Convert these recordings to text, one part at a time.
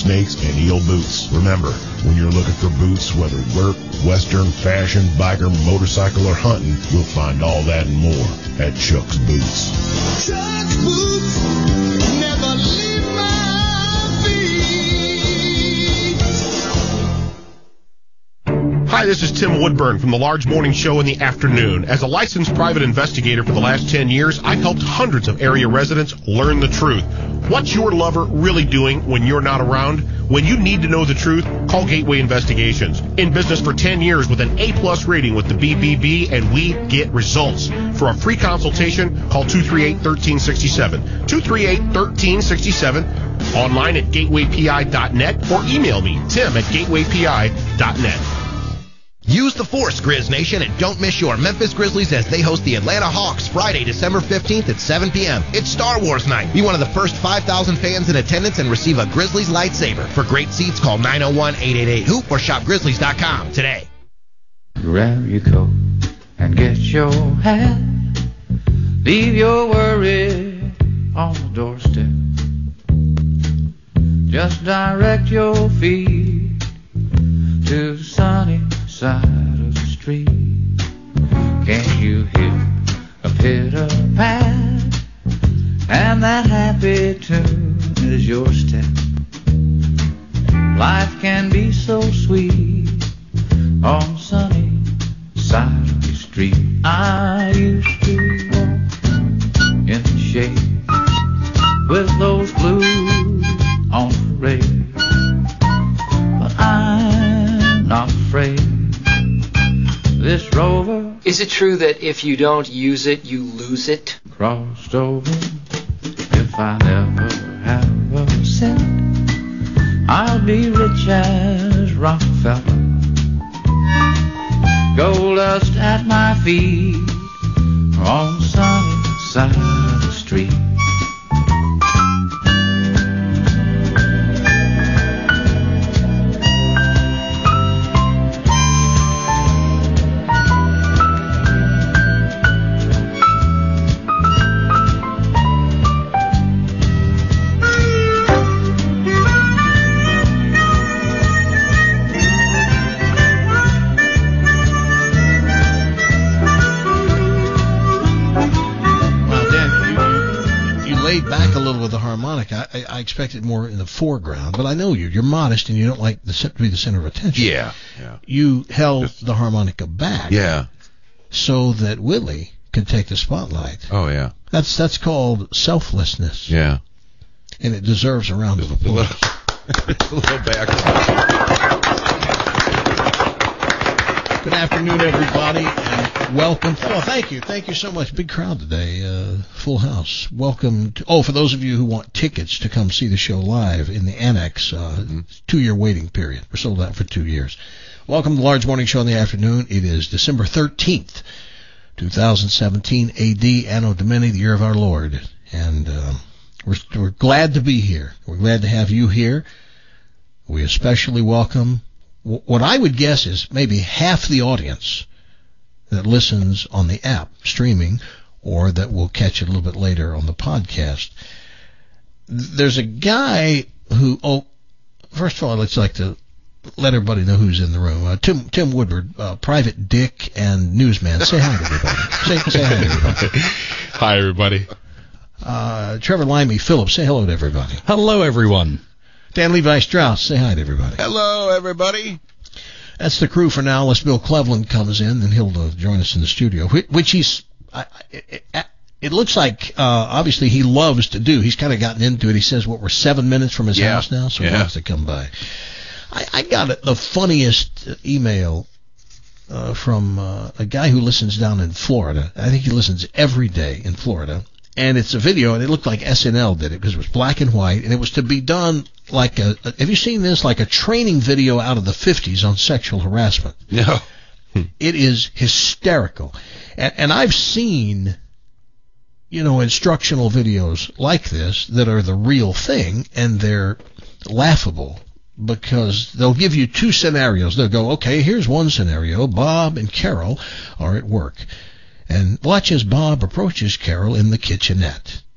snakes, and eel boots. Remember, when you're looking for boots, whether work, western, fashion, biker, motorcycle, or hunting, you'll find all that and more at Chuck's Boots. Chuck's Boots, never leave my feet. Hi, this is Tim Woodburn from the Large Morning Show in the afternoon. As a licensed private investigator for the last 10 years, I've helped hundreds of area residents learn the truth. What's your lover really doing when you're not around? When you need to know the truth, call Gateway Investigations. In business for 10 years with an A-plus rating with the BBB, and we get results. For a free consultation, call 238-1367. 238-1367. Online at gatewaypi.net or email me, tim@gatewaypi.net. Use the force, Grizz Nation, and don't miss your Memphis Grizzlies as they host the Atlanta Hawks Friday, December 15th at 7 p.m. It's Star Wars night. Be one of the first 5,000 fans in attendance and receive a Grizzlies lightsaber. For great seats, call 901-888-HOOP or shopgrizzlies.com today. Grab your coat and get your hat. Leave your worries on the doorstep. Just direct your feet to the sunny side of the street. Can't you hear a pitter-pat? And that happy tune is your step. Life can be so sweet on the sunny side of the street. I used to walk in the shade with those blues on parade, but I'm not afraid. This rover. Is it true that if you don't use it, you lose it? Crossed over. If I never have a cent, I'll be rich as Rockefeller. Gold dust at my feet on the sunny side of the street. I expected more in the foreground, but I know you. You're modest and you don't like to be the center of attention. Yeah. You held the harmonica back. Yeah. So that Willie could take the spotlight. Oh, yeah. That's called selflessness. Yeah. And it deserves a round of applause. A little background. Good afternoon, everybody, and welcome. Oh, thank you. Thank you so much. Big crowd today. Full house. Welcome to, for those of you who want tickets to come see the show live in the Annex, 2-year waiting period. We're sold out for 2 years. Welcome to the Large Morning Show in the afternoon. It is December 13th, 2017 AD, Anno Domini, the year of our Lord. And we're glad to be here. We're glad to have you here. We especially welcome what I would guess is maybe half the audience that listens on the app streaming or that will catch it a little bit later on the podcast. There's a guy who, first of all, I'd like to let everybody know who's in the room. Tim Woodward, Private Dick and Newsman. Say hi to everybody. Say hi to everybody. Hi, everybody. Trevor Limey Phillips. Say hello to everybody. Hello, everyone. Dan Levi Strauss, say hi to everybody. Hello, everybody. That's the crew for now, unless Bill Cleveland comes in, and he'll join us in the studio, which he's, it looks like, obviously he loves to do. He's kind of gotten into it. He says, we're 7 minutes from his house now, so he wants to come by. I got the funniest email from a guy who listens down in Florida. I think he listens every day in Florida. And it's a video, and it looked like SNL did it because it was black and white, and it was to be done like have you seen this? Like a training video out of the 50s on sexual harassment. No. It is hysterical. And I've seen, instructional videos like this that are the real thing, and they're laughable because they'll give you two scenarios. They'll go, okay, here's one scenario. Bob and Carol are at work. And watch as Bob approaches Carol in the kitchenette.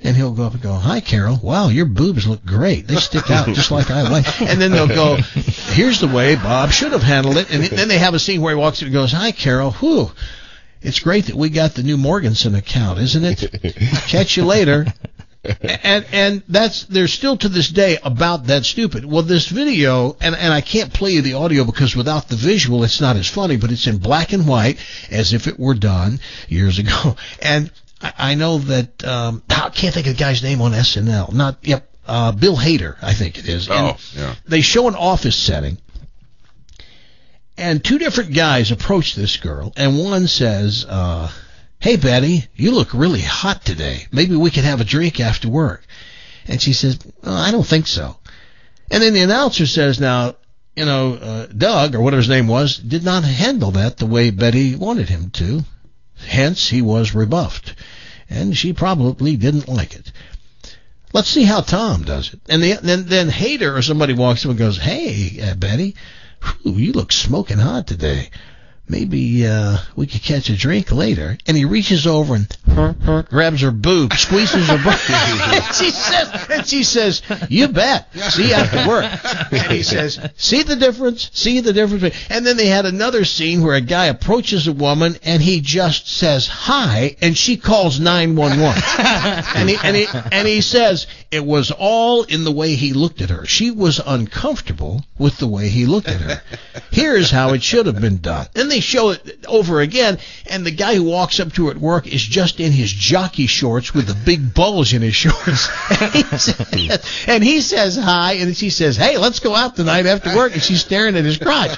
And he'll go up and go, "Hi, Carol. Wow, your boobs look great. They stick out just like I like." And then they'll go, "Here's the way Bob should have handled it." And then they have a scene where he walks in and goes, "Hi, Carol. Whew. It's great that we got the new Morganson account, isn't it? Catch you later." And they're still to this day about that stupid. Well, this video, and I can't play you the audio because without the visual it's not as funny, but it's in black and white as if it were done years ago. And I know that, I can't think of the guy's name on SNL. Bill Hader, I think it is. And they show an office setting. And two different guys approach this girl, and one says, "Hey, Betty, you look really hot today. Maybe we could have a drink after work." And she says, "I don't think so." And then the announcer says, "Now, Doug, or whatever his name was, did not handle that the way Betty wanted him to. Hence, he was rebuffed. And she probably didn't like it. Let's see how Tom does it." And then Hader or somebody walks up and goes, "Hey, Betty, you look smoking hot today. Maybe we could catch a drink later." And he reaches over and grabs her boob, squeezes her butt. and she says, "You bet. See you after work." And he says, See the difference? And then they had another scene where a guy approaches a woman and he just says hi, and she calls 911. and he says it was all in the way he looked at her. She was uncomfortable with the way he looked at her. Here's how it should have been done. And they show it over again, and the guy who walks up to her at work is just in his jockey shorts with a big bulge in his shorts. And he says hi, and she says, "Hey, let's go out tonight after work," and she's staring at his crotch.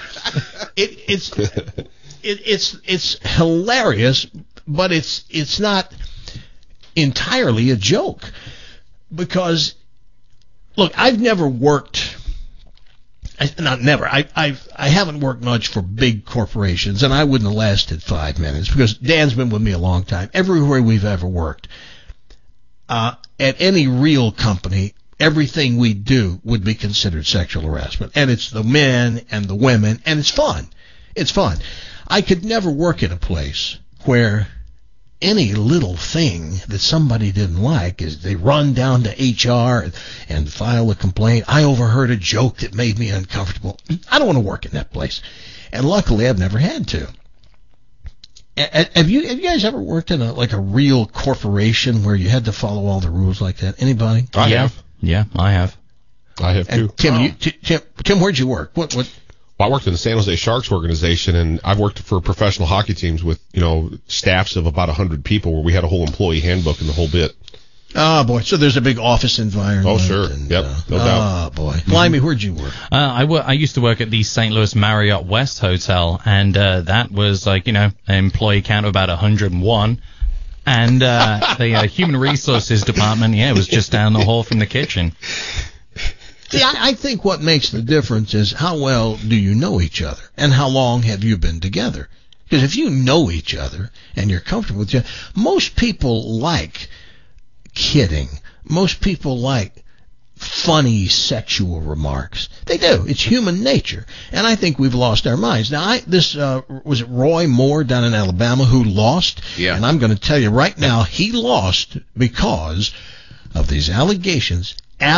It's hilarious, but it's not entirely a joke, because look, I've never worked. Not never. I haven't worked much for big corporations, and I wouldn't have lasted 5 minutes because Dan's been with me a long time. Everywhere we've ever worked, at any real company, everything we do would be considered sexual harassment, and it's the men and the women, and it's fun. It's fun. I could never work at a place where any little thing that somebody didn't like is they run down to HR and file a complaint. "I overheard a joke that made me uncomfortable." I don't want to work in that place. And luckily, I've never had to. Have you guys ever worked in a real corporation where you had to follow all the rules like that? Anybody? I have. Yeah, I have. I have too. Tim, where'd you work? What? Well, I worked in the San Jose Sharks organization, and I've worked for professional hockey teams with, staffs of about 100 people where we had a whole employee handbook and the whole bit. Oh, boy. So there's a big office environment. Oh, sure. Yep. No doubt. Oh, boy. Blimey, where'd you work? I used to work at the St. Louis Marriott West Hotel, and that was an employee count of about 101. And the human resources department, was just down the hall from the kitchen. See, I think what makes the difference is how well do you know each other, and how long have you been together? Because if you know each other and you're comfortable with each other, most people like kidding. Most people like funny sexual remarks. They do. It's human nature. And I think we've lost our minds. Now, was it Roy Moore down in Alabama who lost? Yeah. And I'm going to tell you right now, he lost because of these allegations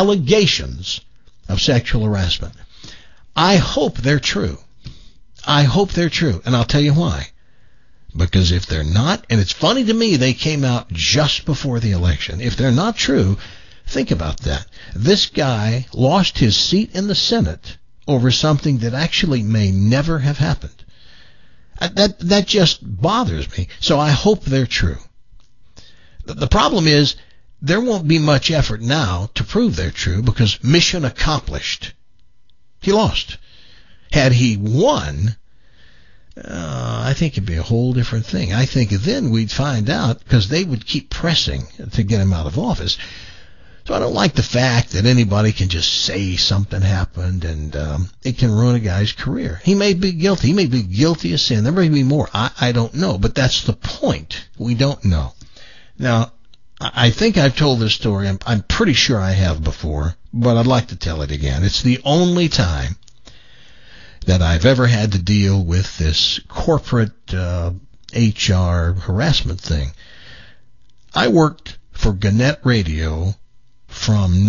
of sexual harassment. I hope they're true. And I'll tell you why. Because if they're not, and it's funny to me they came out just before the election. If they're not true, think about that. This guy lost his seat in the Senate over something that actually may never have happened. That just bothers me. So I hope they're true. The problem is, there won't be much effort now to prove they're true because mission accomplished. He lost. Had he won, I think it'd be a whole different thing. I think then we'd find out because they would keep pressing to get him out of office. So I don't like the fact that anybody can just say something happened and it can ruin a guy's career. He may be guilty. He may be guilty of sin. There may be more. I don't know. But that's the point. We don't know. Now, I think I've told this story. I'm pretty sure I have before, but I'd like to tell it again. It's the only time that I've ever had to deal with this corporate HR harassment thing. I worked for Gannett Radio from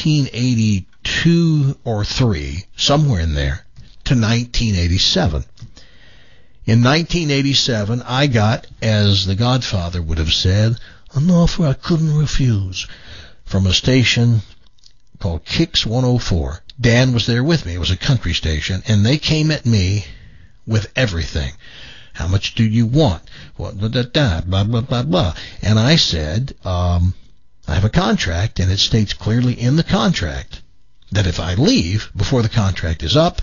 1982 or 3, somewhere in there, to 1987. In 1987, I got, as the Godfather would have said, an offer I couldn't refuse from a station called Kicks 104. Dan was there with me. It was a country station, and they came at me with everything. How much do you want? What, blah, blah, blah, blah. And I said, I have a contract, and it states clearly in the contract that if I leave before the contract is up,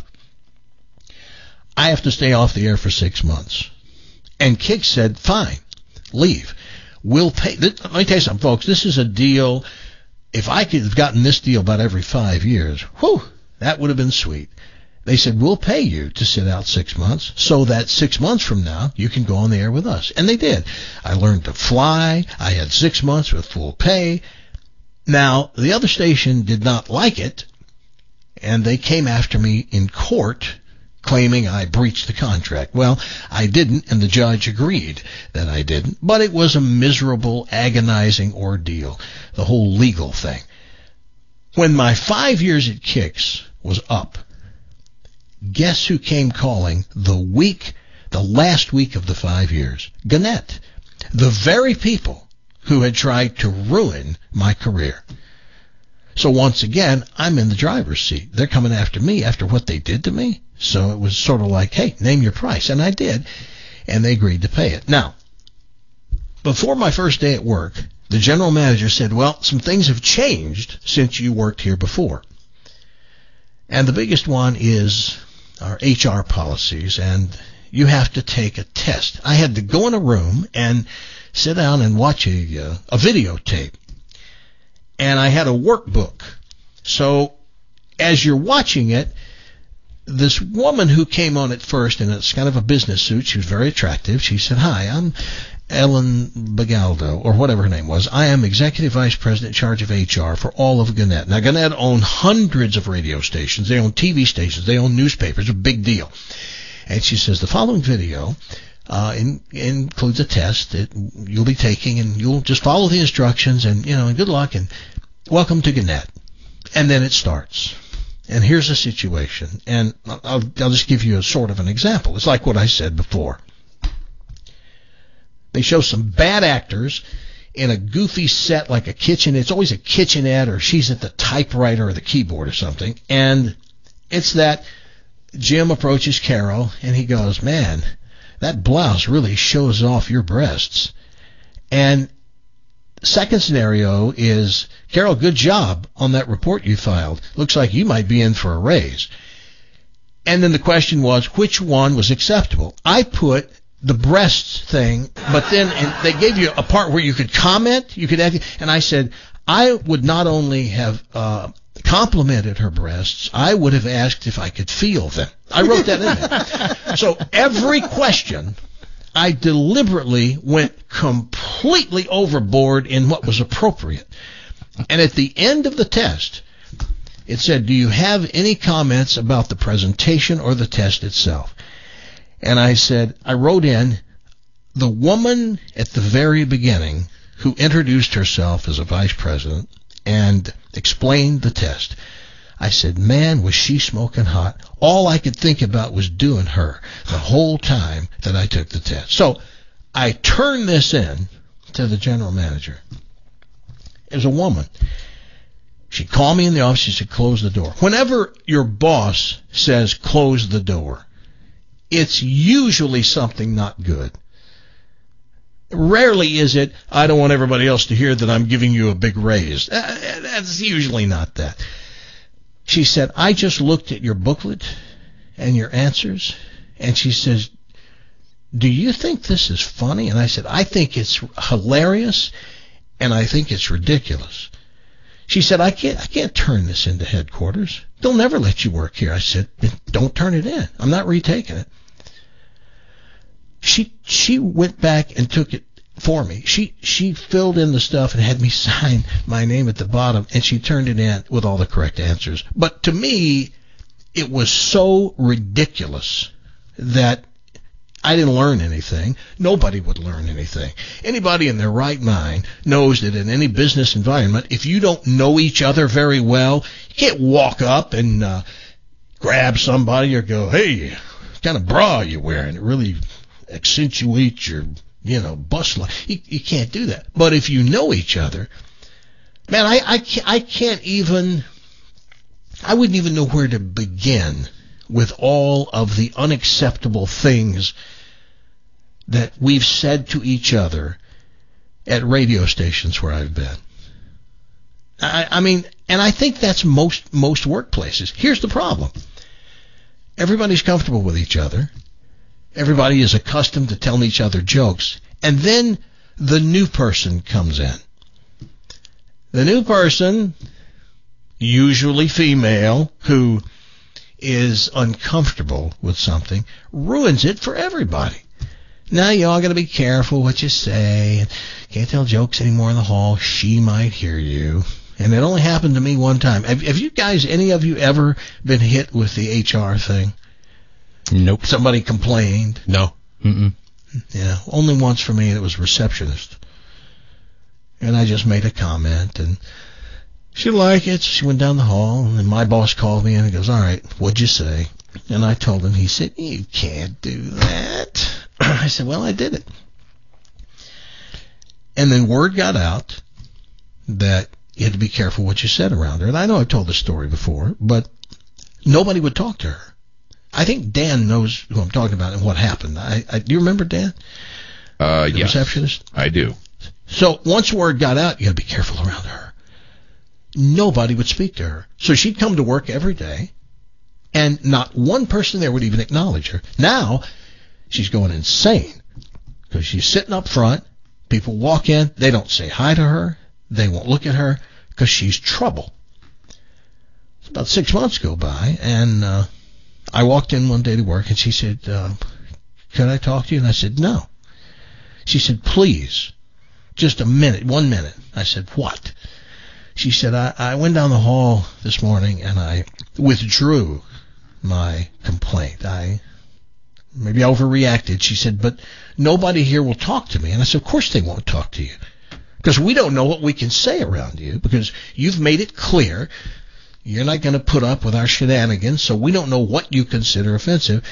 I have to stay off the air for 6 months. And Kicks said, fine, leave. We'll pay. Let me tell you something, folks. This is a deal. If I could have gotten this deal about every 5 years, whew, that would have been sweet. They said, we'll pay you to sit out 6 months so that 6 months from now you can go on the air with us. And they did. I learned to fly. I had 6 months with full pay. Now, the other station did not like it, and they came after me in court claiming I breached the contract. Well, I didn't, and the judge agreed that I didn't, but it was a miserable, agonizing ordeal, the whole legal thing. When my 5 years at Kicks was up, guess who came calling the last week of the 5 years? Gannett. The very people who had tried to ruin my career. So once again, I'm in the driver's seat. They're coming after me after what they did to me. So it was sort of like, hey, name your price. And I did. And they agreed to pay it. Now, before my first day at work, the general manager said, well, some things have changed since you worked here before. And the biggest one is our HR policies, and you have to take a test. I had to go in a room and sit down and watch a videotape. And I had a workbook. So as you're watching it, this woman who came on at first, and it's kind of a business suit, she was very attractive. She said, hi, I'm Ellen Bagaldo, or whatever her name was. I am Executive Vice President in charge of HR for all of Gannett. Now, Gannett own hundreds of radio stations. They own TV stations. They own newspapers. It's a big deal. And she says, the following video includes a test that you'll be taking, and you'll just follow the instructions, and, and good luck, and welcome to Gannett. And then it starts. And here's the situation. And I'll just give you a sort of an example. It's like what I said before. They show some bad actors in a goofy set like a kitchen. It's always a kitchenette, or she's at the typewriter or the keyboard or something. And it's that Jim approaches Carol, and he goes, man, that blouse really shows off your breasts. And second scenario is, Carol, good job on that report you filed. Looks like you might be in for a raise. And then the question was, which one was acceptable? I put the breasts thing, but then they gave you a part where you could comment, you could add, and I said, I would not only have complimented her breasts, I would have asked if I could feel them. I wrote that in there. So every question, I deliberately went completely overboard in what was appropriate. And at the end of the test, it said, do you have any comments about the presentation or the test itself? And I said, I wrote in, the woman at the very beginning who introduced herself as a vice president and explained the test. I said, man, was she smoking hot. All I could think about was doing her the whole time that I took the test. So I turned this in to the general manager. It was a woman. She called me in the office. She said, close the door. Whenever your boss says close the door, it's usually something not good. Rarely is it, I don't want everybody else to hear that I'm giving you a big raise. That's usually not that. She said, I just looked at your booklet and your answers, and she says, do you think this is funny? And I said, I think it's hilarious, and I think it's ridiculous. She said, I can't turn this into headquarters. They'll never let you work here. I said, don't turn it in. I'm not retaking it. She went back and took it for me. She filled in the stuff and had me sign my name at the bottom, and she turned it in with all the correct answers. But to me, it was so ridiculous that I didn't learn anything. Nobody would learn anything. Anybody in their right mind knows that in any business environment, if you don't know each other very well, you can't walk up and grab somebody or go, hey, what kind of bra are you wearing? It really accentuates your, bust line. You can't do that. But if you know each other, man, I wouldn't even know where to begin with all of the unacceptable things that we've said to each other at radio stations where I've been. I mean, and I think that's most workplaces. Here's the problem. Everybody's comfortable with each other. Everybody is accustomed to telling each other jokes. And then the new person comes in. The new person, usually female, who is uncomfortable with something, ruins it for everybody. Now you all got to be careful what you say. Can't tell jokes anymore in the hall. She might hear you. And it only happened to me one time. Have you guys, any of you, ever been hit with the HR thing? Nope. Somebody complained? No. Mm-mm. Yeah, only once for me, and it was receptionist. And I just made a comment, and she liked it. She went down the hall, and my boss called me in and goes, all right, what'd you say? And I told him. He said, you can't do that. I said, well, I did it. And then word got out that you had to be careful what you said around her. And I know I've told this story before, but nobody would talk to her. I think Dan knows who I'm talking about and what happened. Do you remember Dan? The yes, receptionist? I do. So once word got out, you got to be careful around her. Nobody would speak to her. So she'd come to work every day, and not one person there would even acknowledge her. Now, she's going insane because she's sitting up front. People walk in. They don't say hi to her. They won't look at her because she's trouble. It's about 6 months go by, and I walked in one day to work, and she said, can I talk to you? And I said, no. She said, please, just a minute, 1 minute. I said, what? She said, I went down the hall this morning, and I withdrew my complaint. Maybe I overreacted. She said, but nobody here will talk to me. And I said, of course they won't talk to you, because we don't know what we can say around you, because you've made it clear you're not going to put up with our shenanigans, so we don't know what you consider offensive.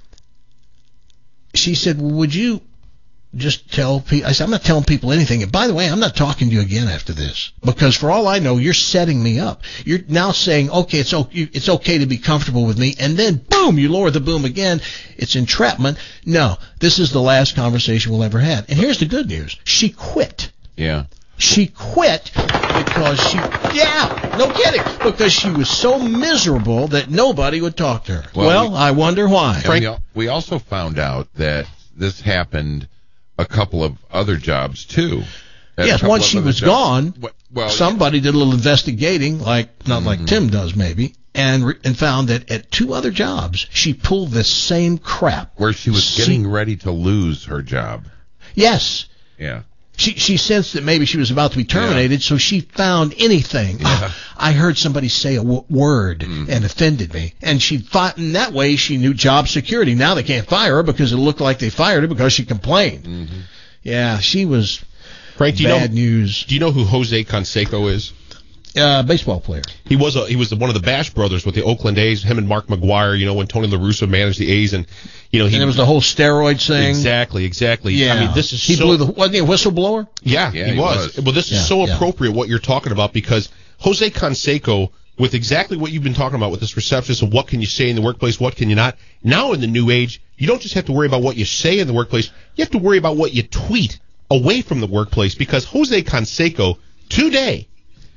She said, well, would you just tell people? I said, I'm not telling people anything. And by the way, I'm not talking to you again after this, because for all I know, you're setting me up. You're now saying, okay, it's okay to be comfortable with me, and then boom, you lower the boom again. It's entrapment. No, this is the last conversation we'll ever have. And here's the good news. She quit. Yeah. She quit because no kidding, because she was so miserable that nobody would talk to her. Well, I wonder why. We also found out that this happened a couple of other jobs, too. Yes, once she was gone, somebody did a little investigating, not like Tim does maybe, and found that at 2 other jobs, she pulled the same crap. Where she was getting ready to lose her job. Yes. Yeah. She sensed that maybe she was about to be terminated, so she found anything. Yeah. I heard somebody say a word and offended me. And she fought in that way. She knew job security. Now they can't fire her because it looked like they fired her because she complained. Mm-hmm. Yeah, she was Frank, bad news. Do you know who Jose Canseco is? Baseball player. He was one of the Bash brothers with the Oakland A's. Him and Mark McGwire. When Tony La Russa managed the A's, and and it was the whole steroids thing. Exactly. Yeah. I mean, this is wasn't he a whistleblower? Yeah, he was. Well, this is so appropriate what you're talking about, because Jose Canseco, with exactly what you've been talking about with this receptionist of what can you say in the workplace, what can you not. Now in the new age, you don't just have to worry about what you say in the workplace. You have to worry about what you tweet away from the workplace, because Jose Canseco today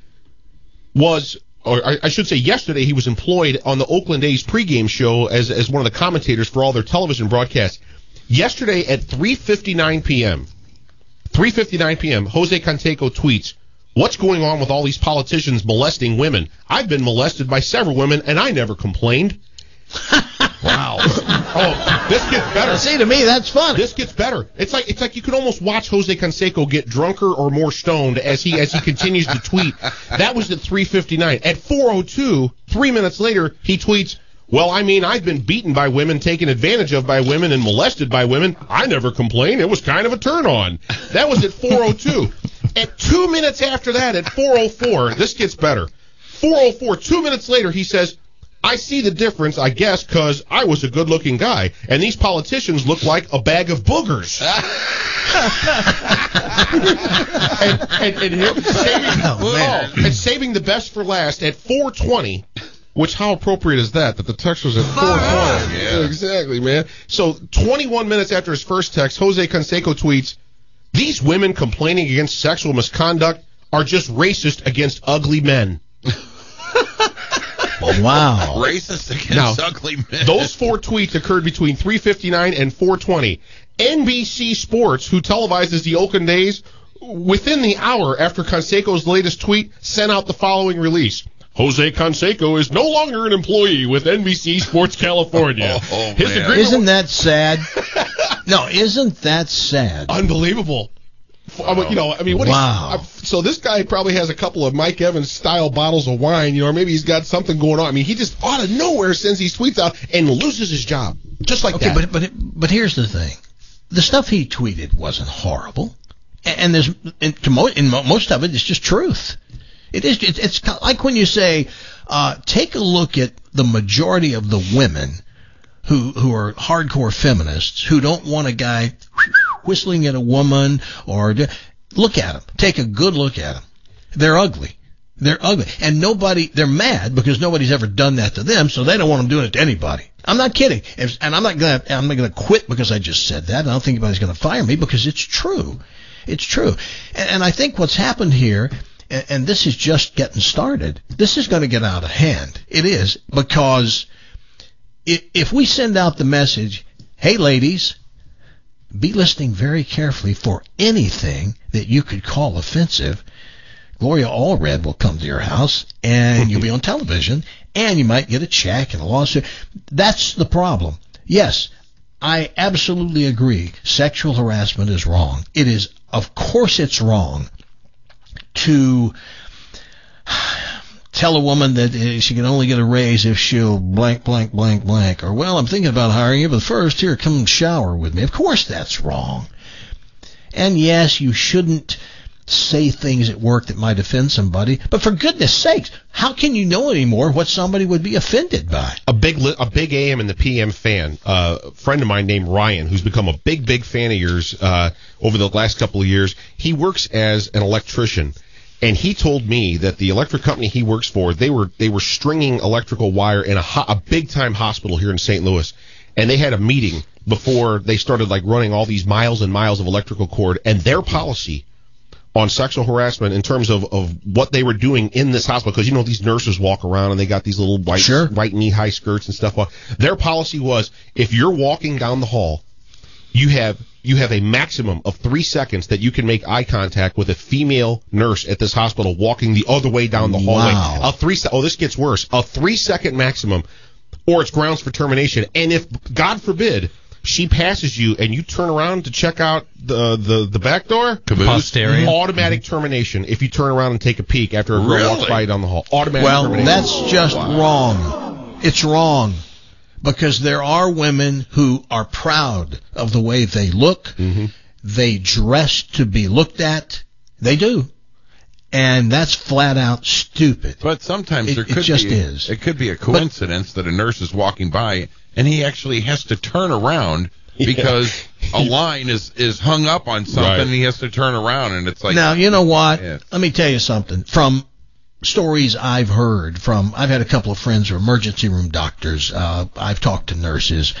yesterday, he was employed on the Oakland A's pregame show as one of the commentators for all their television broadcasts. Yesterday at 3:59 p.m., Jose Canseco tweets, "What's going on with all these politicians molesting women? I've been molested by several women, and I never complained." Wow. Oh, this gets better. See, to me, that's funny. This gets better. It's like you could almost watch Jose Canseco get drunker or more stoned as he continues to tweet. That was at 3:59. At 4:02, 3 minutes later, he tweets, Well, I mean, I've been beaten by women, taken advantage of by women, and molested by women. I never complained. It was kind of a turn on. That was at 4:02. At 2 minutes after that, at 4:04, this gets better. 4:04, 2 minutes later, he says, I see the difference, I guess, because I was a good-looking guy, and these politicians look like a bag of boogers. and saving the best for last, at 4:20, which how appropriate is that the text was at 4:20? Yeah, exactly, man. So 21 minutes after his first text, Jose Canseco tweets, these women complaining against sexual misconduct are just racist against ugly men. Wow. Racist against ugly men. Those 4 tweets occurred between 3:59 and 4:20. NBC Sports, who televises the Oakland A's, within the hour after Canseco's latest tweet, sent out the following release. Jose Canseco is no longer an employee with NBC Sports California. His agreement isn't that sad? No, isn't that sad? Unbelievable. Wow. So this guy probably has a couple of Mike Evans style bottles of wine, or maybe he's got something going on. I mean, he just out of nowhere sends these tweets out and loses his job just like that. But here's the thing: the stuff he tweeted wasn't horrible, and most of it is just truth. It is. It's like when you say, take a look at the majority of the women who are hardcore feminists who don't want a guy whistling at a woman or look at them. Take a good look at them. They're ugly. They're ugly. And they're mad because nobody's ever done that to them, so they don't want them doing it to anybody. I'm not kidding. And I'm not gonna quit because I just said that. I don't think anybody's gonna fire me because it's true. It's true. And I think what's happened here, and this is just getting started, this is going to get out of hand. It is, because if we send out the message, hey ladies, be listening very carefully for anything that you could call offensive, Gloria Allred will come to your house, and you'll be on television, and you might get a check and a lawsuit. That's the problem. Yes, I absolutely agree. Sexual harassment is wrong. It is, of course it's wrong to tell a woman that she can only get a raise if she'll blank, blank, blank, blank. Or, well, I'm thinking about hiring you, but first, here, come shower with me. Of course that's wrong. And yes, you shouldn't say things at work that might offend somebody, but for goodness sakes, how can you know anymore what somebody would be offended by? A big AM and the PM fan, a friend of mine named Ryan, who's become a big fan of yours over the last couple of years. He works as an electrician, and he told me that the electric company he works for, they were stringing electrical wire in a big time hospital here in St. Louis, and they had a meeting before they started running all these miles and miles of electrical cord, and their policy on sexual harassment in terms of what they were doing in this hospital, because these nurses walk around and they got these little white knee-high skirts and stuff. Their policy was, if you're walking down the hall, you have a maximum of 3 seconds that you can make eye contact with a female nurse at this hospital walking the other way down the hallway. Wow. This gets worse. A 3-second maximum, or it's grounds for termination. And if, God forbid, she passes you and you turn around to check out the back door, posterior, automatic termination if you turn around and take a peek after a girl walks by you down the hall. Automatic termination. That's just wrong. It's wrong. Because there are women who are proud of the way they look. Mm-hmm. They dress to be looked at. They do. And that's flat out stupid. But sometimes it could be a coincidence that a nurse is walking by and he actually has to turn around because a line is hung up on something, and he has to turn around, and it's like... Now, you know what? Yeah. Let me tell you something. From stories I've heard I've had a couple of friends who are emergency room doctors. I've talked to nurses.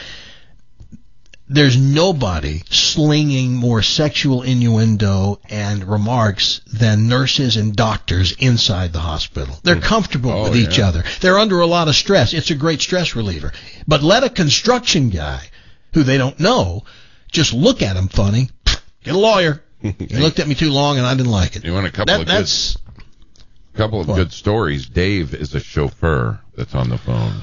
There's nobody slinging more sexual innuendo and remarks than nurses and doctors inside the hospital. They're comfortable with each other. They're under a lot of stress. It's a great stress reliever. But let a construction guy who they don't know just look at him funny. Get a lawyer. He looked at me too long and I didn't like it. You want a couple of good stories. Dave is a chauffeur that's on the phone.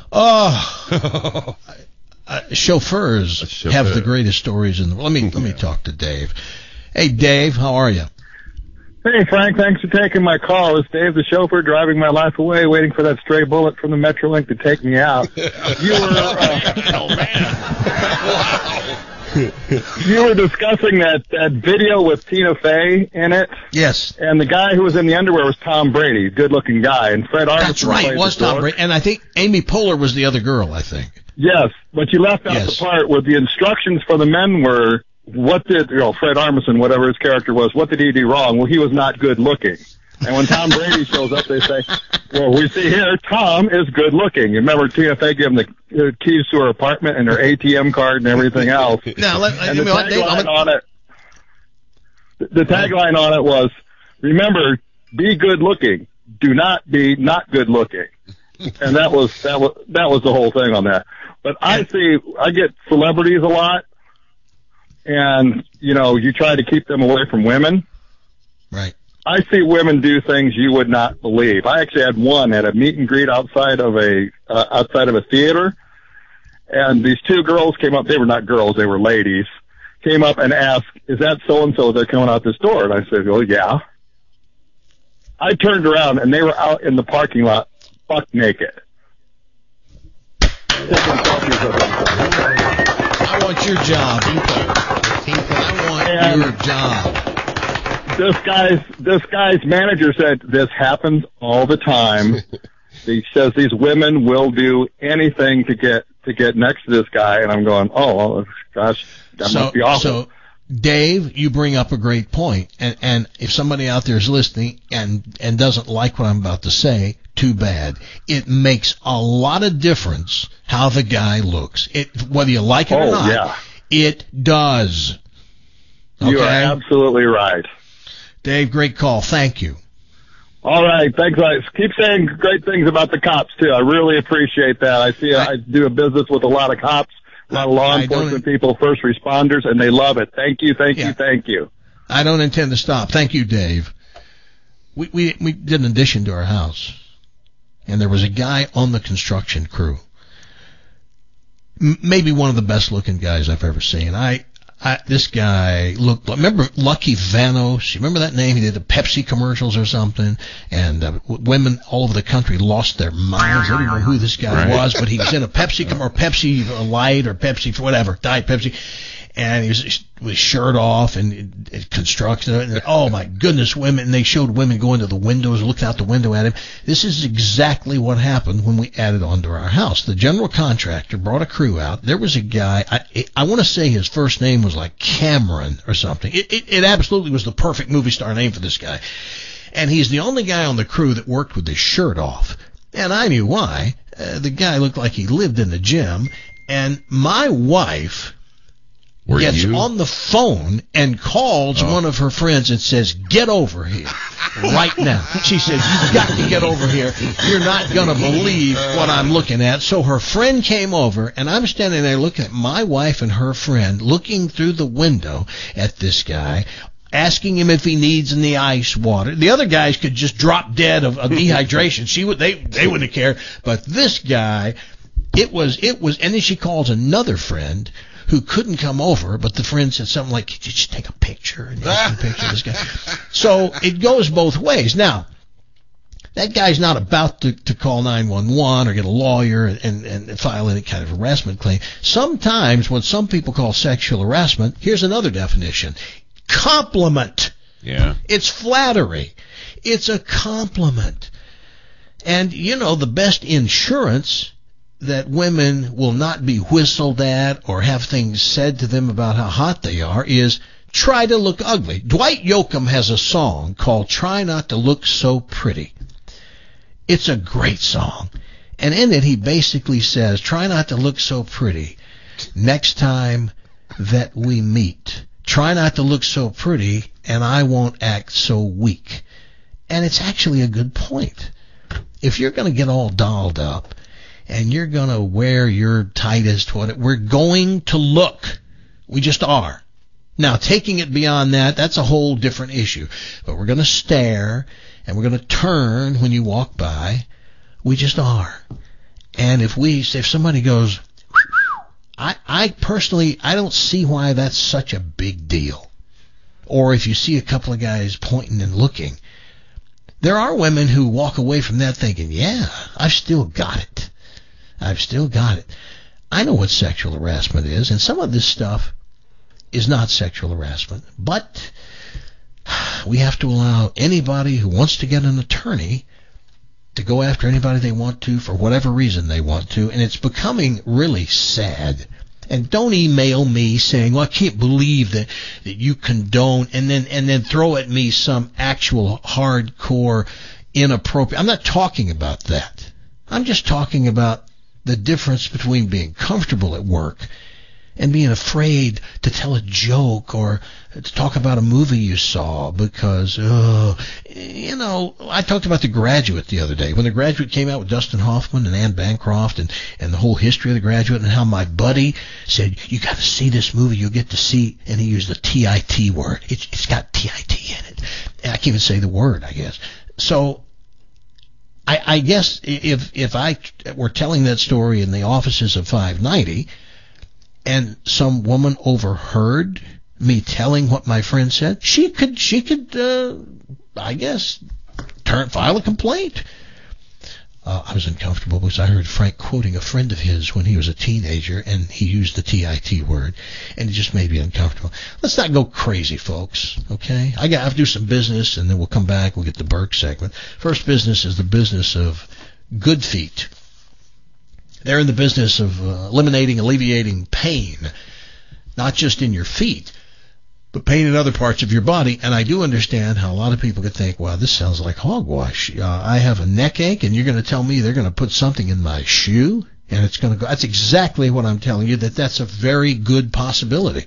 Oh. Chauffeurs have the greatest stories in the world. Let me talk to Dave. Hey, Dave, how are you? Hey, Frank, thanks for taking my call. It's Dave, the chauffeur, driving my life away, waiting for that stray bullet from the Metrolink to take me out. You were, you were discussing that video with Tina Fey in it. Yes. And the guy who was in the underwear was Tom Brady, good-looking guy. And Fred Armisen. That's right, it was Tom Brady. And I think Amy Poehler was the other girl, I think. Yes, but you left out the part where the instructions for the men were, what did, Fred Armisen, whatever his character was, what did he do wrong? Well, he was not good looking. And when Tom Brady shows up, they say, well, we see here, Tom is good looking. You remember Tina Fey gave him the keys to her apartment and her ATM card and everything else. Now, the tagline on it was, remember, be good looking. Do not be not good looking. And that was the whole thing on that. But I get celebrities a lot. And, you try to keep them away from women. Right. I see women do things you would not believe. I actually had one at a meet and greet outside of a theater. And these two girls came up. They were not girls. They were ladies. Came up and asked, is that so-and-so that's coming out this door? And I said, well, yeah. I turned around and they were out in the parking lot, buck naked. I want your job. I want your job. This guy's manager said this happens all the time. He says these women will do anything to get next to this guy, and I'm going, oh gosh, that must be awful. So, Dave, you bring up a great point, and if somebody out there is listening and doesn't like what I'm about to say, too bad. It makes a lot of difference how the guy looks. Whether you like it or not, yeah. It does. Okay? You are absolutely right. Dave, great call. Thank you. All right. Thanks. Keep saying great things about the cops, too. I really appreciate that. I do a business with a lot of cops, a lot of law enforcement people, first responders, and they love it. Thank you. I don't intend to stop. Thank you, Dave. We did an addition to our house, and there was a guy on the construction crew. Maybe one of the best looking guys I've ever seen. This guy looked, remember Lucky Vanos? You remember that name? He did the Pepsi commercials or something, and women all over the country lost their minds. They didn't know who this guy was, but he was in a Pepsi or Pepsi Light or Pepsi, whatever, Diet Pepsi, and he was with his shirt off and construction. And, oh my goodness, women! And they showed women going to the windows, looking out the window at him. This is exactly what happened when we added on to our house. The general contractor brought a crew out. There was a guy. I want to say his first name was like Cameron or something. It absolutely was the perfect movie star name for this guy. And he's the only guy on the crew that worked with his shirt off. And I knew why. The guy looked like he lived in the gym. And my wife gets on the phone and calls one of her friends and says, get over here right now. She says, you've got to get over here. You're not going to believe what I'm looking at. So her friend came over, and I'm standing there looking at my wife and her friend, looking through the window at this guy, asking him if he needs any ice water. The other guys could just drop dead of dehydration. They wouldn't care. But this guy, it was, and then she calls another friend who couldn't come over, but the friend said something like, could you just take a picture and ask me a picture of this guy? So it goes both ways. Now, that guy's not about to call 911 or get a lawyer and file any kind of harassment claim. Sometimes when some people call sexual harassment, here's another definition. Compliment. Yeah. It's flattery. It's a compliment. And, the best insurance that women will not be whistled at or have things said to them about how hot they are is try to look ugly. Dwight Yoakam has a song called Try Not to Look So Pretty. It's a great song. And in it he basically says, try not to look so pretty next time that we meet. Try not to look so pretty and I won't act so weak. And it's actually a good point. If you're going to get all dolled up, and you're going to wear your tightest, we're going to look. We just are. Now, taking it beyond that, that's a whole different issue. But we're going to stare, and we're going to turn when you walk by. We just are. And if somebody goes, I personally, I don't see why that's such a big deal. or if you see a couple of guys pointing and looking, there are women who walk away from that thinking, yeah, I've still got it. I've still got it. I know what sexual harassment is, and some of this stuff is not sexual harassment, but we have to allow anybody who wants to get an attorney to go after anybody they want to for whatever reason they want to, and it's becoming really sad. And don't email me saying, well, I can't believe that you condone, and then throw at me some actual hardcore inappropriate. I'm not talking about that. I'm just talking about the difference between being comfortable at work and being afraid to tell a joke or to talk about a movie you saw because, I talked about The Graduate the other day. When The Graduate came out with Dustin Hoffman and Anne Bancroft and the whole history of The Graduate and how my buddy said, you got to see this movie, you'll get to see, and he used the TIT word. It's got TIT in it. And I can't even say the word, I guess. So I guess if I were telling that story in the offices of 590, and some woman overheard me telling what my friend said, she could, I guess, file a complaint. I was uncomfortable because I heard Frank quoting a friend of his when he was a teenager, and he used the TIT word, and it just made me uncomfortable. Let's not go crazy, folks, okay? I have to do some business, and then we'll come back. We'll get the Burke segment. First business is the business of Good Feet. They're in the business of alleviating pain, not just in your feet, but pain in other parts of your body. And I do understand how a lot of people could think, wow, this sounds like hogwash. I have a neck ache, and you're going to tell me they're going to put something in my shoe, and it's going to go. That's exactly what I'm telling you, that's a very good possibility.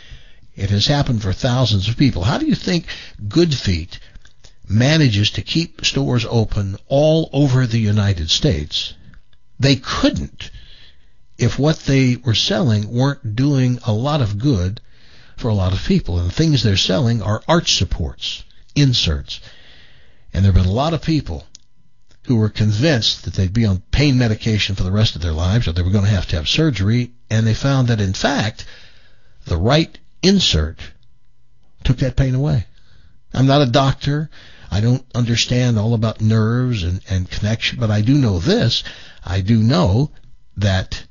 It has happened for thousands of people. How do you think Good Feet manages to keep stores open all over the United States? They couldn't if what they were selling weren't doing a lot of good for a lot of people. And the things they're selling are arch supports, inserts. And there have been a lot of people who were convinced that they'd be on pain medication for the rest of their lives, or they were going to have surgery, and they found that, in fact, the right insert took that pain away. I'm not a doctor. I don't understand all about nerves and connection, but I do know this. I do know that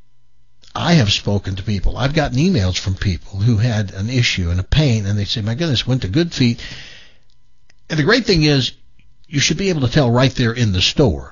I have spoken to people. I've gotten emails from people who had an issue and a pain, and they say, my goodness, went to Good Feet. And the great thing is, you should be able to tell right there in the store.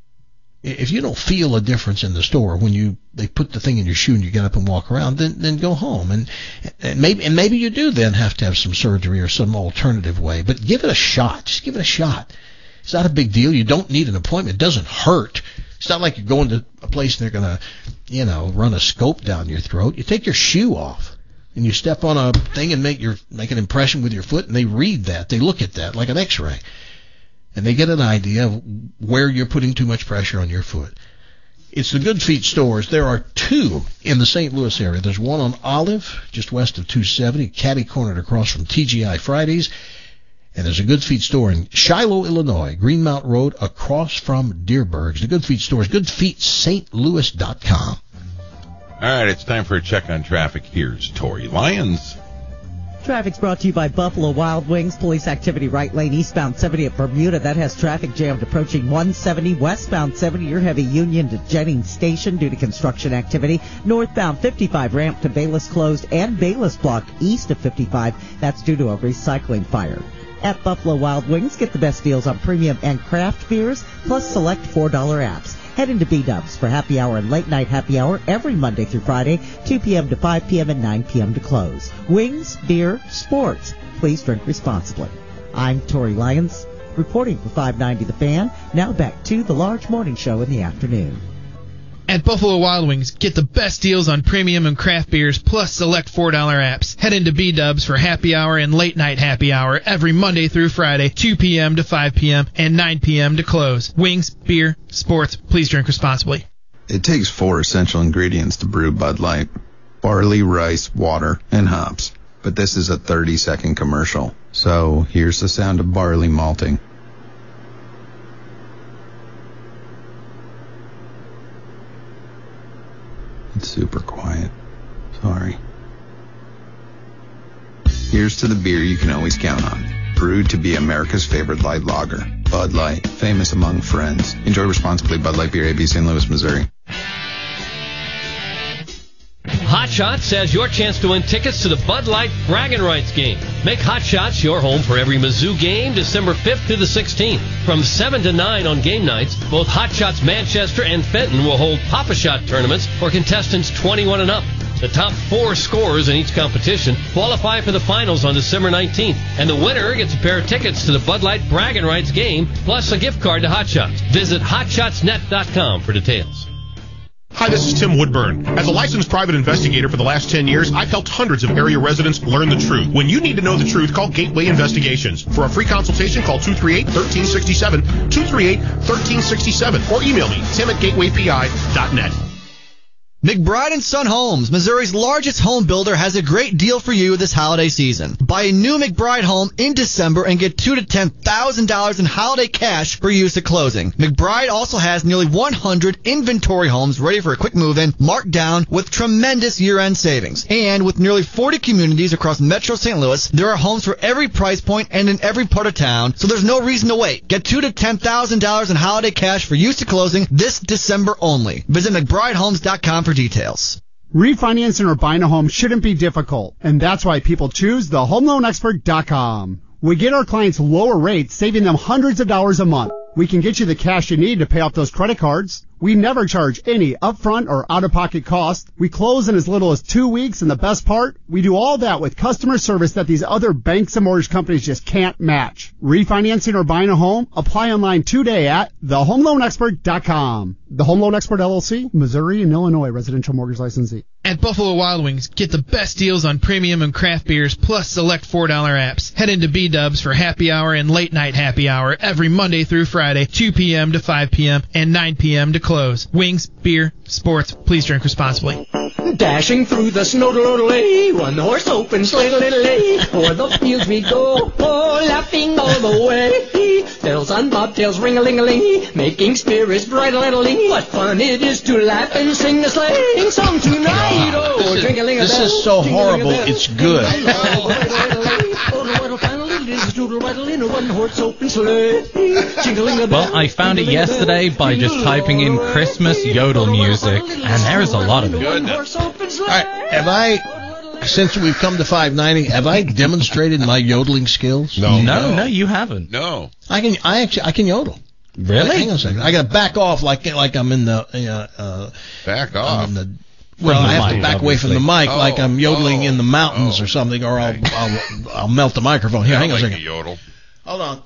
If you don't feel a difference in the store when they put the thing in your shoe and you get up and walk around, then go home. And maybe you do then have to have some surgery or some alternative way. But give it a shot. Just give it a shot. It's not a big deal. You don't need an appointment. It doesn't hurt. It's not like you're going to a place and they're going to, run a scope down your throat. You take your shoe off and you step on a thing and make an impression with your foot, and they read that. They look at that like an X-ray. And they get an idea of where you're putting too much pressure on your foot. It's the Good Feet stores. There are two in the St. Louis area. There's one on Olive, just west of 270, catty-cornered across from TGI Fridays. And there's a Good Feet store in Shiloh, Illinois, Greenmount Road, across from Deerbergs. The Good Feet store is goodfeetstlouis.com. All right, it's time for a check on traffic. Here's Tori Lyons. Traffic's brought to you by Buffalo Wild Wings. Police activity right lane eastbound 70 at Bermuda. That has traffic jammed approaching 170. Westbound 70, your heavy Union to Jennings Station due to construction activity. Northbound 55 ramp to Bayless closed and Bayless blocked east of 55. That's due to a recycling fire. At Buffalo Wild Wings, get the best deals on premium and craft beers, plus select $4 apps. Head into B-Dubs for happy hour and late night happy hour every Monday through Friday, 2 p.m. to 5 p.m. and 9 p.m. to close. Wings, beer, sports. Please drink responsibly. I'm Tori Lyons, reporting for 590 The Fan. Now back to the large morning show in the afternoon. At Buffalo Wild Wings, get the best deals on premium and craft beers, plus select $4 apps. Head into B-Dubs for happy hour and late night happy hour every Monday through Friday, 2 p.m. to 5 p.m. and 9 p.m. to close. Wings, beer, sports. Please drink responsibly. It takes 4 essential ingredients to brew Bud Light: barley, rice, water, and hops. But this is a 30-second commercial. So here's the sound of barley malting. It's super quiet. Sorry. Here's to the beer you can always count on. Brewed to be America's favorite light lager. Bud Light, famous among friends. Enjoy responsibly. Bud Light Beer, AB, St. Louis, Missouri. Hot Shots has your chance to win tickets to the Bud Light Bragging Rights game. Make Hot Shots your home for every Mizzou game December 5th to the 16th. From 7 to 9 on game nights, both Hot Shots Manchester and Fenton will hold Pop-A-Shot tournaments for contestants 21 and up. The top 4 scorers in each competition qualify for the finals on December 19th, and the winner gets a pair of tickets to the Bud Light Bragging Rights game, plus a gift card to Hot Shots. Visit hotshotsnet.com for details. Hi, this is Tim Woodburn. As a licensed private investigator for the last 10 years, I've helped hundreds of area residents learn the truth. When you need to know the truth, call Gateway Investigations. For a free consultation, call 238-1367, 238-1367, or email me, tim@gatewaypi.net. McBride & Son Homes, Missouri's largest home builder, has a great deal for you this holiday season. Buy a new McBride home in December and get $2,000 to $10,000 in holiday cash for use at closing. McBride also has nearly 100 inventory homes ready for a quick move-in, marked down with tremendous year-end savings. And with nearly 40 communities across Metro St. Louis, there are homes for every price point and in every part of town, so there's no reason to wait. Get $2,000 to $10,000 in holiday cash for use at closing this December only. Visit McBrideHomes.com for details. Refinancing or buying a home shouldn't be difficult, and that's why people choose thehomeloanexpert.com. We get our clients lower rates, saving them hundreds of dollars a month. We can get you the cash you need to pay off those credit cards. We never charge any upfront or out-of-pocket cost. We close in as little as 2 weeks, and the best part, we do all that with customer service that these other banks and mortgage companies just can't match. Refinancing or buying a home? Apply online today at thehomeloanexpert.com. The Home Loan Expert LLC, Missouri and Illinois residential mortgage licensee. At Buffalo Wild Wings, get the best deals on premium and craft beers, plus select $4 apps. Head into B-Dubs for happy hour and late night happy hour every Monday through Friday, 2 p.m. to 5 p.m. and 9 p.m. to close. Wings, beer, sports, please drink responsibly. Dashing through the snow, one horse open sleigh, o'er the fields we go, laughing all the way. Bells on bobtails, ring-a-ling-a-ling, making spirits bright, what fun it is to laugh and sing a sleighing song tonight. This is so horrible, it's good. Well, I found it yesterday by just typing in Christmas yodel music, and there is a lot of it. All right, have I, since we've come to 590, have I demonstrated my yodeling skills? No, you haven't. No. I can yodel. Really? Hang on a second. I got to back off like I'm in the back off. Well, I have to back away from the mic like I'm yodeling in the mountains or something, or I'll melt the microphone. Here, hang on a second. Yodel. Hold on.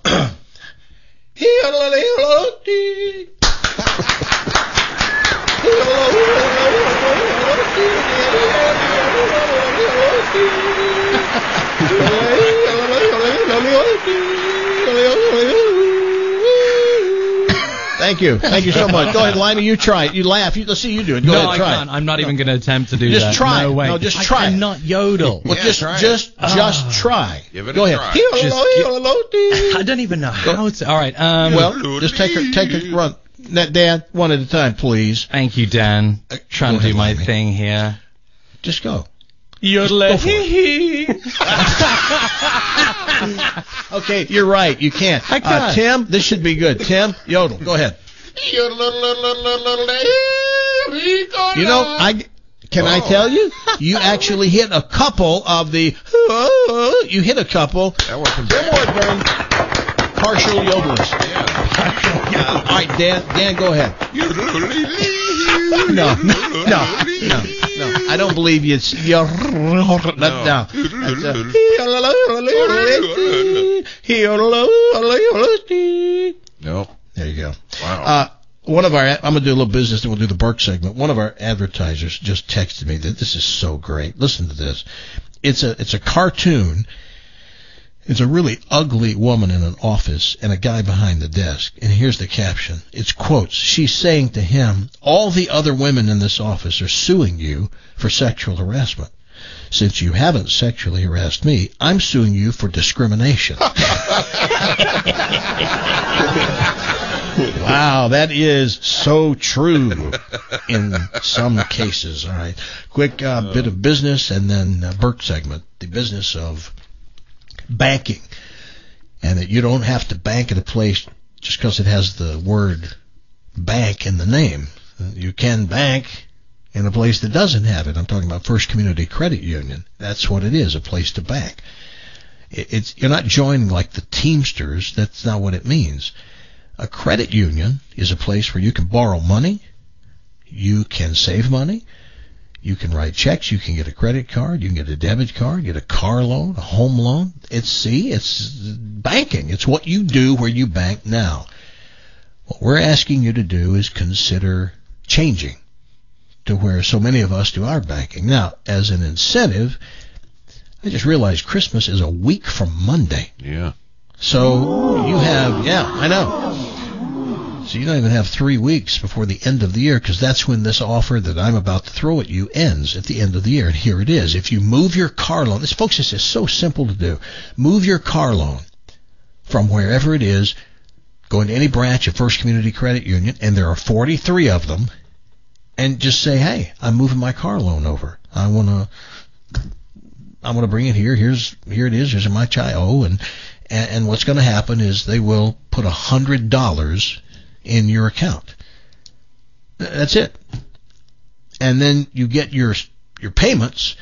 Thank you so much. Go ahead, Lima. You try it. You laugh. Let's see you do it. Go ahead, try I can't. I'm not even going to attempt to do just that. Try. No way. No, just try. I cannot yodel. Well, just try. Give it Go a ahead. try. I don't even know how to. All right. Well, just take a run. Dan, one at a time, please. Thank you, Dan. Trying to do my thing here. Just go. Yodel. Okay, you're right. You can't. I can't. Tim, this should be good. Tim, yodel. Go ahead. You know, I tell you? You actually hit a couple of the. You hit a couple. That wasn't Tim Woodburn, partial yodelers. Yeah. All right, Dan, go ahead. No. I don't believe you. No. There you go. Wow. One of our, I'm going to do a little business and we'll do the Burke segment. One of our advertisers just texted me that this is so great. Listen to this. It's a cartoon. It's a really ugly woman in an office and a guy behind the desk. And here's the caption. It's quotes. She's saying to him, all the other women in this office are suing you for sexual harassment. Since you haven't sexually harassed me, I'm suing you for discrimination. Wow, that is so true in some cases. All right. Quick bit of business and then Burke segment. The business of banking, and that you don't have to bank at a place just because it has the word bank in the name. You can bank in a place that doesn't have it. I'm talking about First Community Credit Union. That's what it is, a place to bank. You're not joining like the Teamsters. That's not what it means. A credit union is a place where you can borrow money, you can save money, you can write checks, you can get a credit card, you can get a debit card, get a car loan, a home loan. It's banking. It's what you do where you bank now. What we're asking you to do is consider changing to where so many of us do our banking. Now, as an incentive, I just realized Christmas is a week from Monday. Yeah. So you have, I know. So you don't even have 3 weeks before the end of the year, because that's when this offer that I'm about to throw at you ends, at the end of the year. And here it is. If you move your car loan, this, folks, this is so simple to do. Move your car loan from wherever it is, go into any branch of First Community Credit Union, and there are 43 of them, and just say, hey, I'm moving my car loan over. I want to bring it here. Here it is. Here's my child. And what's going to happen is they will put $100 in your account. That's it. And then you get your payments,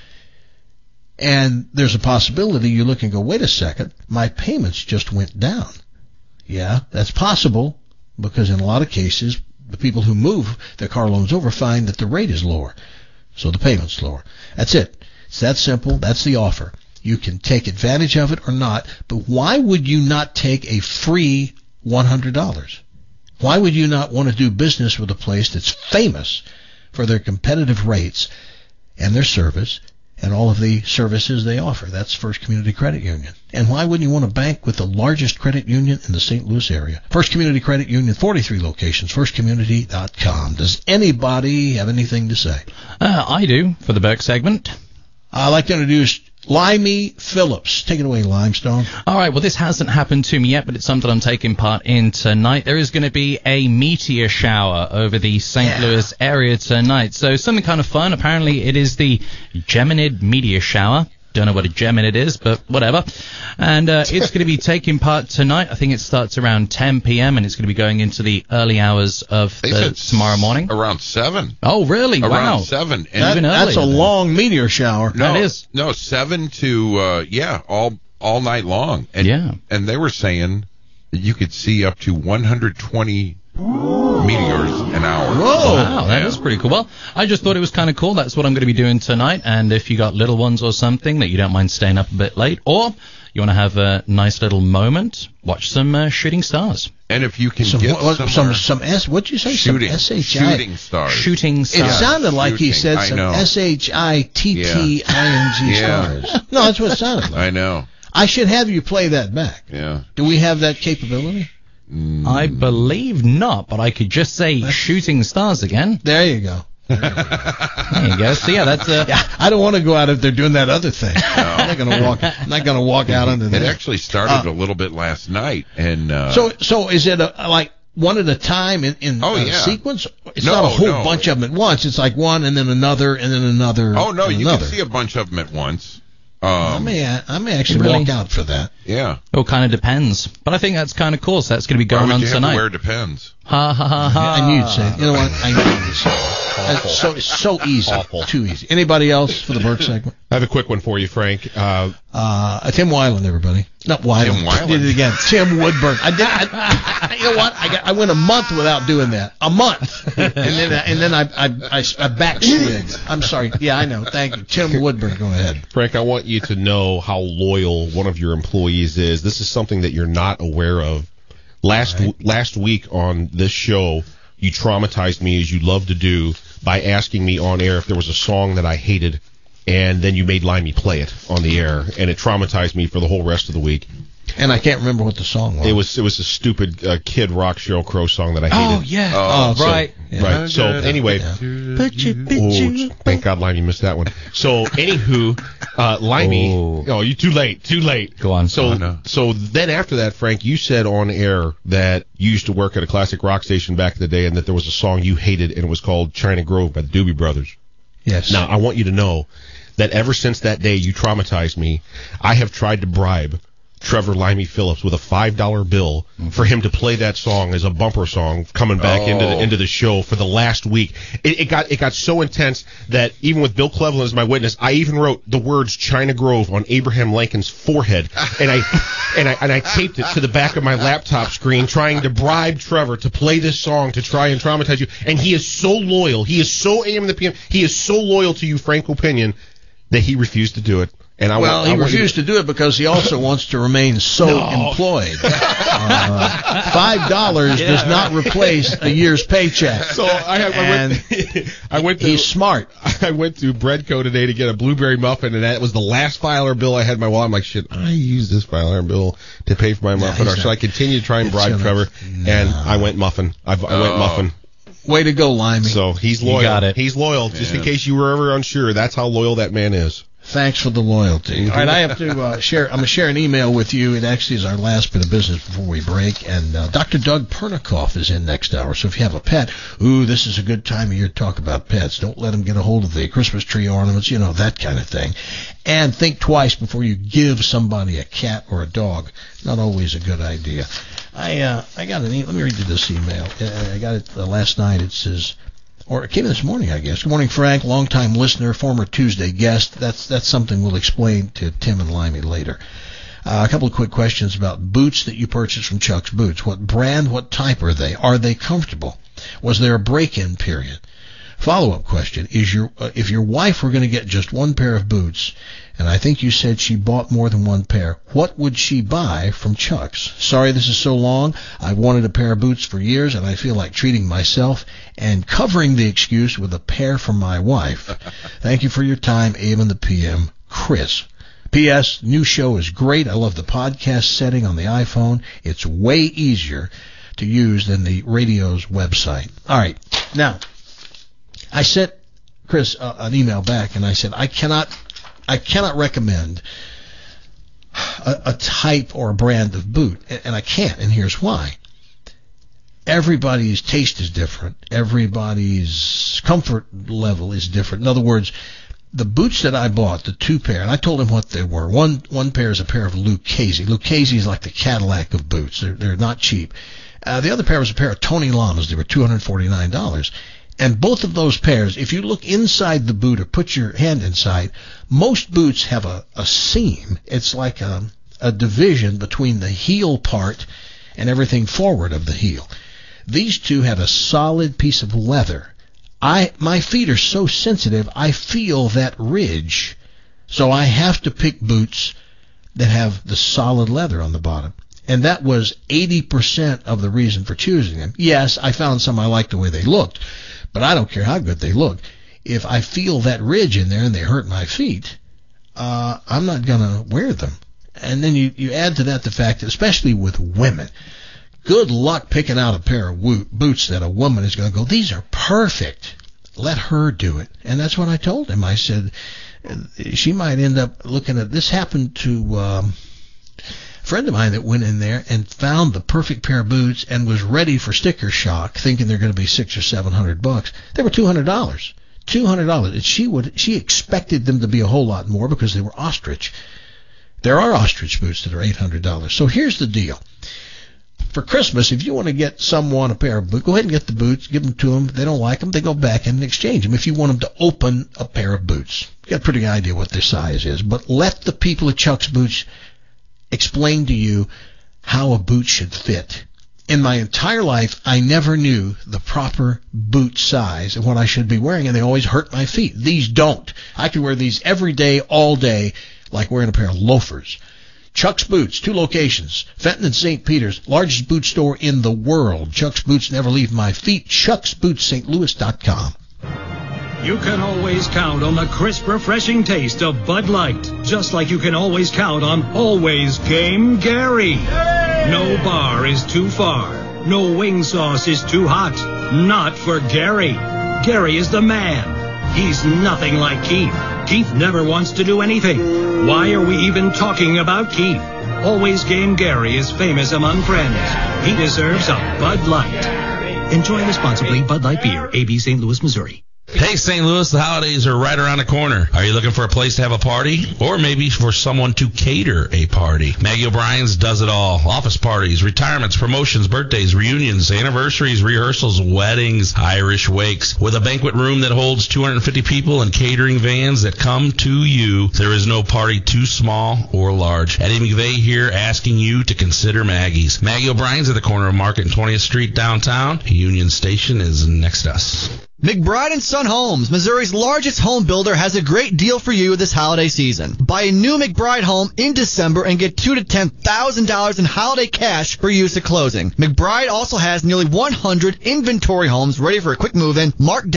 and there's a possibility you look and go, wait a second, my payments just went down. Yeah, that's possible, because in a lot of cases, the people who move their car loans over find that the rate is lower, so the payment's lower. That's it. It's that simple. That's the offer. You can take advantage of it or not, but why would you not take a free $100? Why would you not want to do business with a place that's famous for their competitive rates and their service and all of the services they offer? That's First Community Credit Union. And why wouldn't you want to bank with the largest credit union in the St. Louis area? First Community Credit Union, 43 locations, firstcommunity.com. Does anybody have anything to say? I do, for the Burke segment. I'd like to introduce Limey Phillips. Take it away, Limestone. All right, well, this hasn't happened to me yet, but it's something I'm taking part in tonight. There is going to be a meteor shower over the St. Louis area tonight. So something kind of fun. Apparently, it is the Geminid meteor shower. Don't know what a Geminid is, but whatever. And it's going to be taking part tonight. I think it starts around 10 p.m. and it's going to be going into the early hours of tomorrow morning. Around 7. Oh, really? Around Wow. 7. And that's a long meteor shower. No, that is. No, 7 to, all night long. And, and they were saying that you could see up to 120 meteors an hour. Whoa! Wow, that is pretty cool. Well, I just thought it was kind of cool. That's what I'm going to be doing tonight. And if you got little ones or something that you don't mind staying up a bit late, or you want to have a nice little moment, watch some shooting stars. And if you can some what'd you say? Shooting Shooting stars. Shooting stars. It sounded like he said some SHITTING stars. No, that's what it sounded like. I know. I should have you play that back. Yeah. Do we have that capability? I believe not, but I could just say shooting stars again. There you go. There you go. So that's I don't want to go out if they're doing that other thing. No. I'm not going to walk out under that. It actually started a little bit last night, and so is it like one at a time in sequence? It's not a whole bunch of them at once. It's like one and then another and then another. Oh no, you can see a bunch of them at once. I may actually walk out for that. Yeah. It kind of depends. But I think that's kind of cool. So that's going to be going on tonight. Where depends. Ha ha ha ha. I knew you'd say it. You know what? I knew you'd say it. It's so easy. Awful. Too easy. Anybody else for the Burke segment? I have a quick one for you, Frank. Tim Weiland, everybody. Not Weiland. Tim Weiland. I did it again. Tim Woodburn. You know what? I went a month without doing that. A month. and then I backslid. I'm sorry. Yeah, I know. Thank you. Tim Woodburn. Go ahead. Frank, I want you to know how loyal one of your employees is. This is something that you're not aware of. Last week on this show, you traumatized me, as you love to do, by asking me on air if there was a song that I hated, and then you made Limey play it on the air, and it traumatized me for the whole rest of the week. And I can't remember what the song was. It was a stupid Kid Rock Sheryl Crow song that I hated. Oh yeah. Right. Yeah. Right. So anyway, thank God Limey missed that one. So anywho, Limey. Oh, you too late. Go on. So then after that, Frank, you said on air that you used to work at a classic rock station back in the day, and that there was a song you hated, and it was called China Grove by the Doobie Brothers. Yes. Now I want you to know that ever since that day you traumatized me, I have tried to bribe Trevor Limey Phillips with a $5 bill for him to play that song as a bumper song coming back into the show for the last week. It got so intense that even with Bill Cleveland as my witness, I even wrote the words China Grove on Abraham Lincoln's forehead, and I taped it to the back of my laptop screen, trying to bribe Trevor to play this song to try and traumatize you. And he is so loyal. He is so AM to PM. He is so loyal to you, Frank Opinion, that he refused to do it. And he refused to do it because he also wants to remain employed. $5 does not replace a year's paycheck. So I went to, he's smart. I went to Breadco today to get a blueberry muffin, and that was the last $5 bill I had in my wallet. I'm like, shit, I used this $5 bill to pay for my muffin. So I continued to try and bribe Trevor, and I went muffin. I went muffin. Way to go, Limey. So he's loyal. You got it. He's loyal. Just in case you were ever unsure, that's how loyal that man is. Thanks for the loyalty. All right, I have to share. I'm going to share an email with you. It actually is our last bit of business before we break. And Dr. Doug Pernikoff is in next hour. So if you have a pet, this is a good time of year to talk about pets. Don't let them get a hold of the Christmas tree ornaments, that kind of thing. And think twice before you give somebody a cat or a dog. Not always a good idea. I got an email. Let me read you this email. I got it last night. It says, or it came in this morning, I guess. Good morning, Frank, longtime listener, former Tuesday guest. That's something we'll explain to Tim and Limey later. A couple of quick questions about boots that you purchased from Chuck's Boots. What brand, what type are they? Are they comfortable? Was there a break-in period? Follow-up question, if your wife were going to get just one pair of boots, and I think you said she bought more than one pair, what would she buy from Chuck's? Sorry this is so long. I've wanted a pair of boots for years, and I feel like treating myself and covering the excuse with a pair for my wife. Thank you for your time, AM and the PM, Chris. P.S. New show is great. I love the podcast setting on the iPhone. It's way easier to use than the radio's website. All right. Now, I sent Chris an email back, and I said, I cannot recommend a type or a brand of boot, and I can't, and here's why. Everybody's taste is different. Everybody's comfort level is different. In other words, the boots that I bought, the two pair, and I told him what they were. One pair is a pair of Lucchese. Lucchese is like the Cadillac of boots. They're not cheap. The other pair was a pair of Tony Lamas. They were $249. And both of those pairs, if you look inside the boot or put your hand inside, most boots have a seam. It's like a division between the heel part and everything forward of the heel. These two had a solid piece of leather. My feet are so sensitive, I feel that ridge. So I have to pick boots that have the solid leather on the bottom. And that was 80% of the reason for choosing them. Yes, I found some I liked the way they looked. But I don't care how good they look. If I feel that ridge in there and they hurt my feet, I'm not going to wear them. And then you add to that the fact that, especially with women, good luck picking out a pair of boots that a woman is going to go, these are perfect. Let her do it. And that's what I told him. I said, she might end up looking at, this happened to friend of mine that went in there and found the perfect pair of boots and was ready for sticker shock, thinking they're going to be $600 or $700. They were $200. $200. And she expected them to be a whole lot more because they were ostrich. There are ostrich boots that are $800. So here's the deal. For Christmas, if you want to get someone a pair of boots, go ahead and get the boots, give them to them. If they don't like them, they go back and exchange them. If you want them to open a pair of boots, you got a pretty good idea what their size is. But let the people at Chuck's Boots explain to you how a boot should fit. In my entire life, I never knew the proper boot size and what I should be wearing, and they always hurt my feet. These don't. I can wear these every day, all day, like wearing a pair of loafers. Chuck's Boots, 2 locations, Fenton and St. Peter's, largest boot store in the world. Chuck's Boots never leave my feet. Chuck'sBootsSt.Louis.com. You can always count on the crisp, refreshing taste of Bud Light, just like you can always count on Always Game Gary. No bar is too far. No wing sauce is too hot. Not for Gary. Gary is the man. He's nothing like Keith. Keith never wants to do anything. Why are we even talking about Keith? Always Game Gary is famous among friends. He deserves a Bud Light. Enjoy responsibly. Bud Light Beer, AB St. Louis, Missouri. Hey, St. Louis, the holidays are right around the corner. Are you looking for a place to have a party? Or maybe for someone to cater a party? Maggie O'Brien's does it all. Office parties, retirements, promotions, birthdays, reunions, anniversaries, rehearsals, weddings, Irish wakes. With a banquet room that holds 250 people and catering vans that come to you, there is no party too small or large. Eddie McVeigh here asking you to consider Maggie's. Maggie O'Brien's at the corner of Market and 20th Street downtown. Union Station is next to us. McBride & Son Homes, Missouri's largest home builder, has a great deal for you this holiday season. Buy a new McBride home in December and get $2,000 to $10,000 in holiday cash for use at closing. McBride also has nearly 100 inventory homes ready for a quick move-in, marked